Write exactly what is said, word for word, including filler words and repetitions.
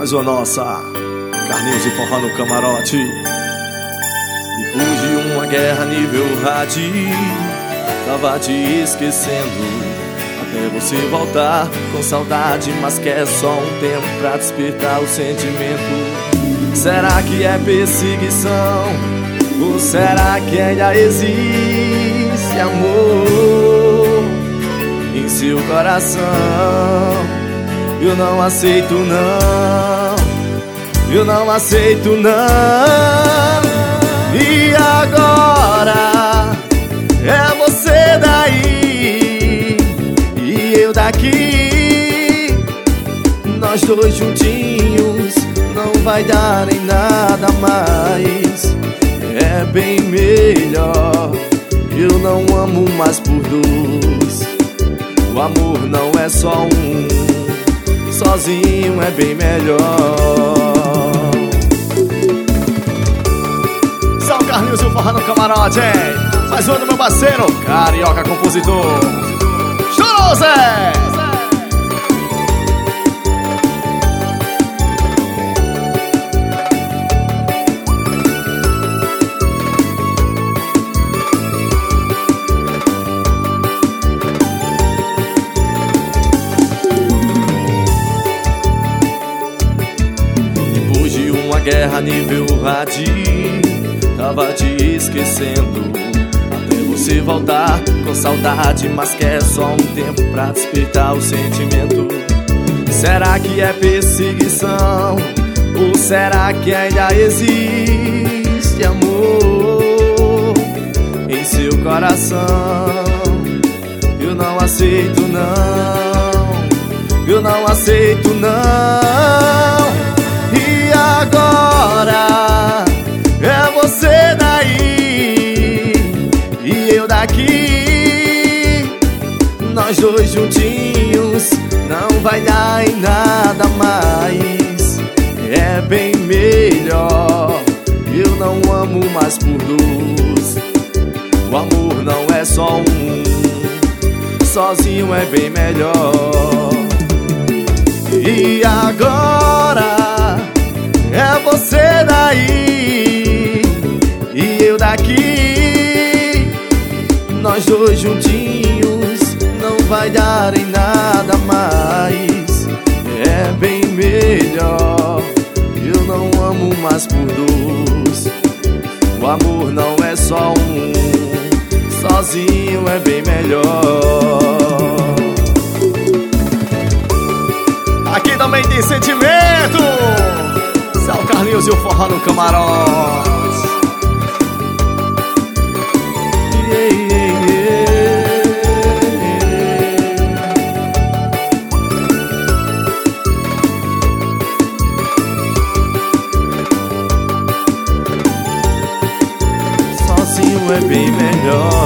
Mais uma nossa, Carlinhos e Forró no camarote. Depois de uma guerra nível Radi, tava te esquecendo até você voltar com saudade, mas quer só um tempo pra despertar o sentimento. Será que é perseguição? Ou será que ainda existe amor em seu coração? Eu não aceito não, eu não aceito não. E agora é você daí e eu daqui, nós dois juntinhos não vai dar em nada mais. É bem melhor, eu não amo mais por dois. O amor não é só um, sozinho é bem melhor. São Carlinhos e o Forró no camarote, hein? Mais um do meu parceiro, Carioca Compositor. Chorou, Zé! Guerra nível Radi, tava te esquecendo até você voltar com saudade, mas quer só um tempo pra despertar o sentimento. Será que é perseguição? Ou será que ainda existe amor em seu coração? Eu não aceito não, eu não aceito não. E agora é você daí e eu daqui, nós dois juntinhos não vai dar em nada mais. É bem melhor, eu não amo mais por dois. O amor não é só um, sozinho é bem melhor. E agora é você daí e eu daqui, nós dois juntinhos não vai dar em nada mais. É bem melhor, eu não amo mais por dois. O amor não é só um, sozinho é bem melhor. Aqui também tem sentimento. São Carlinhos e o Forró no camarote. Yeah, yeah, yeah. Sozinho é bem melhor.